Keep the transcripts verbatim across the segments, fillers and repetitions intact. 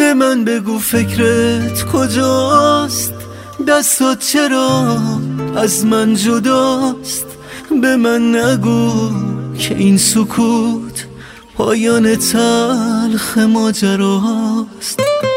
به من بگو فکرت کجاست، دستات چرا از من جداست. به من نگو که این سکوت پایان تلخ ماجراست.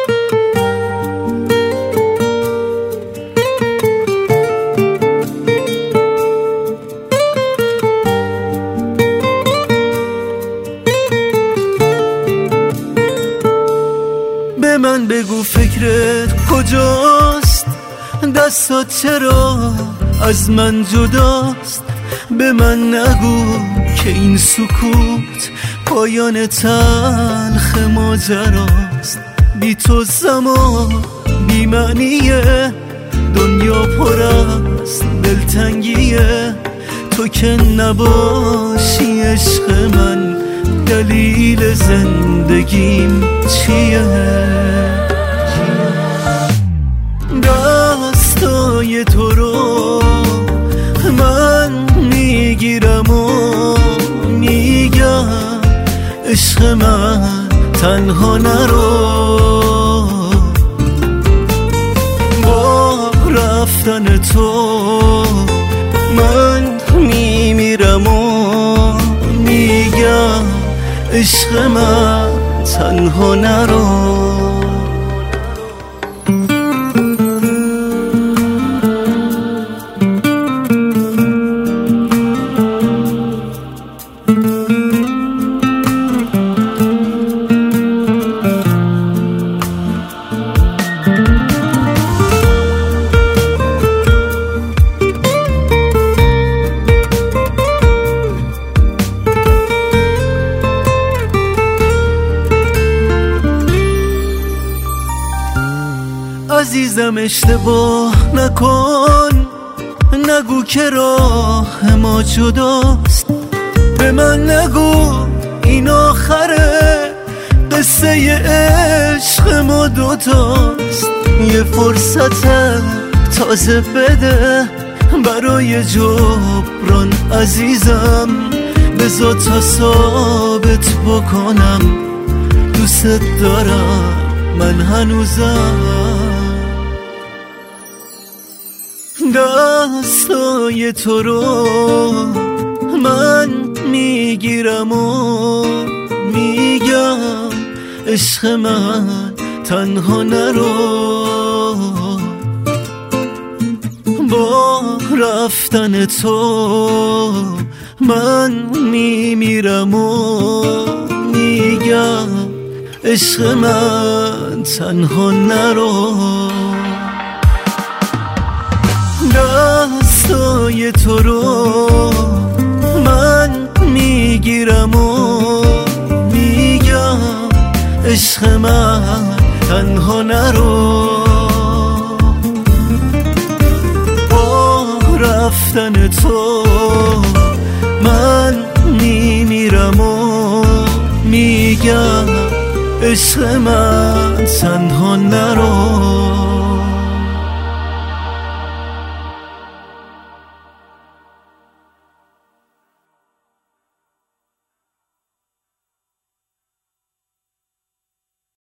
به من بگو فکرت کجاست، دستات چرا از من جداست. به من نگو که این سکوت پایان تلخ ماجراست. بی تو زمان بی معنیه، دنیا پر از دلتنگیه. تو که نباشی عشق من، دلیل زندگیم چیه؟ دستای تو رو من میگیرم و میگم عشق من تنها نرو. با رفتن تو من میمیرم و میگم عشق من تنها نرو. عزیزم اشتباه نکن، نگو که راه ما جداست. به من نگو این آخره قصه عشق ما دوتاست. یه فرصت تازه بده برای جبران عزیزم. بذار تا ثابت بکنم دوست دارم من هنوزم. دستای تو رو من میگیرم و میگم عشق من تنها نرو. با رفتن تو من میمیرم و میگم عشق من تنها نرو. دستای تو رو من میگیرم و میگم عشق من تنها نرو. با رفتن تو من میمیرم و میگم عشق من تنها نرو.